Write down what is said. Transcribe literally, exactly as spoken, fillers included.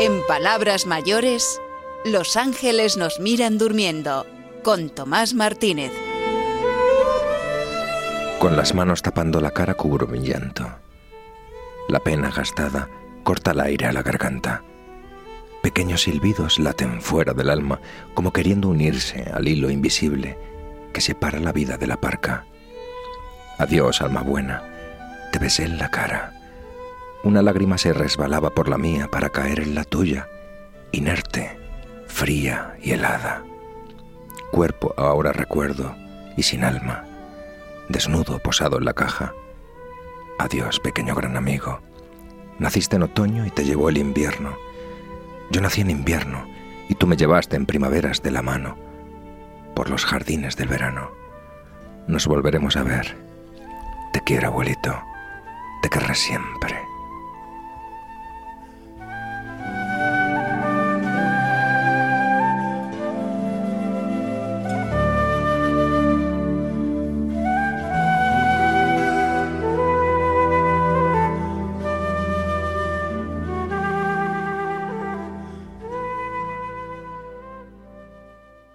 En Palabras Mayores, Los ángeles nos miran durmiendo, con Tomás Martínez. Con las manos tapando la cara cubro mi llanto. La pena gastada corta el aire a la garganta. Pequeños silbidos laten fuera del alma, como queriendo unirse al hilo invisible que separa la vida de la parca. Adiós, alma buena, te besé en la cara. Una lágrima se resbalaba por la mía para caer en la tuya, inerte, fría y helada. Cuerpo ahora recuerdo y sin alma, desnudo posado en la caja. Adiós, pequeño gran amigo. Naciste en otoño y te llevó el invierno. Yo nací en invierno y tú me llevaste en primaveras de la mano por los jardines del verano. Nos volveremos a ver. Te quiero, abuelito. Te querré siempre.